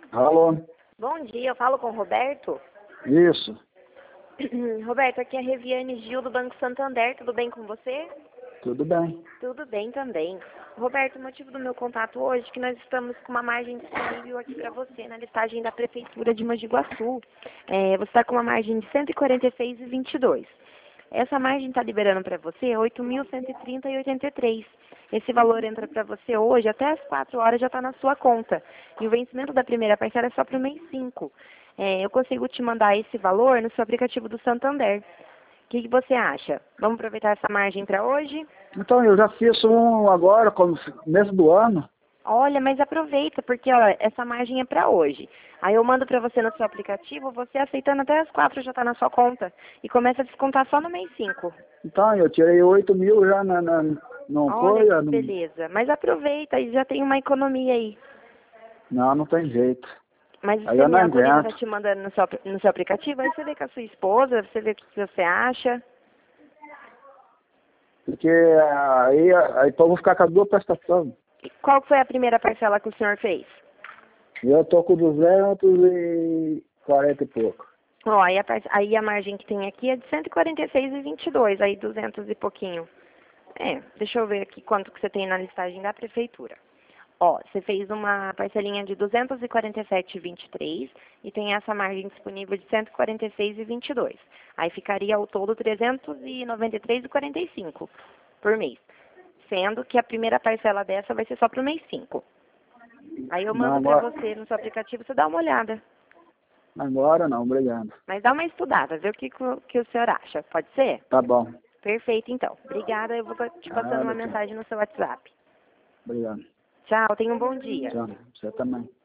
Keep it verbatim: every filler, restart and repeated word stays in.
Alô? Bom dia, eu falo com o Roberto. Isso. Roberto, aqui é a Reviane Gil do Banco Santander, tudo bem com você? Tudo bem. Tudo bem também. Roberto, o motivo do meu contato hoje é que nós estamos com uma margem disponível aqui para você na listagem da Prefeitura de Mogi Guaçu. É, você está com uma margem de cento e quarenta e seis vírgula vinte e dois. Essa margem está liberando para você oito mil cento e trinta vírgula oitenta e três. Esse valor entra para você hoje, até às quatro horas já está na sua conta. E o vencimento da primeira parcela é só para o mês cinco. É, eu consigo te mandar esse valor no seu aplicativo do Santander. O que, que você acha? Vamos aproveitar essa margem para hoje? Então, eu já fiz um agora, como começo do ano. Olha, mas aproveita, porque ó, essa margem é para hoje. Aí eu mando para você no seu aplicativo, você aceitando até as quatro já está na sua conta. E começa a descontar só no mês cinco. Então, eu tirei oito mil já na, na, não Olha foi? que Não, beleza. Mas aproveita e já tem uma economia aí. não, não tem jeito. Mas Aí você eu me não autoriza aguento. te mandando no seu, no seu aplicativo, aí você vê com a sua esposa, você vê o que você acha. Porque aí, aí então eu vou ficar com as duas prestações. E qual foi a primeira parcela que o senhor fez? E eu tô com duzentos e quarenta e pouco. Ó, aí a, par- aí a margem que tem aqui é de cento e quarenta e seis vírgula vinte e dois, aí duzentos e pouquinho. É, deixa eu ver aqui quanto que você tem na listagem da prefeitura. Ó, você fez uma parcelinha de duzentos e quarenta e sete vírgula vinte e três e tem essa margem disponível de cento e quarenta e seis vírgula vinte e dois. Aí ficaria ao todo trezentos e noventa e três vírgula quarenta e cinco por mês. Sendo que a primeira parcela dessa vai ser só para o mês cinco. Aí eu Não, mando para agora, você no seu aplicativo, você dá uma olhada. agora não, obrigado. Mas dá uma estudada, vê o que, que o que o senhor acha. Pode ser? Tá bom. Perfeito, então. Obrigada, eu vou te passando uma Nada, tchau. mensagem no seu WhatsApp. Obrigado. Tchau, tenha um bom dia. Tchau. Você também.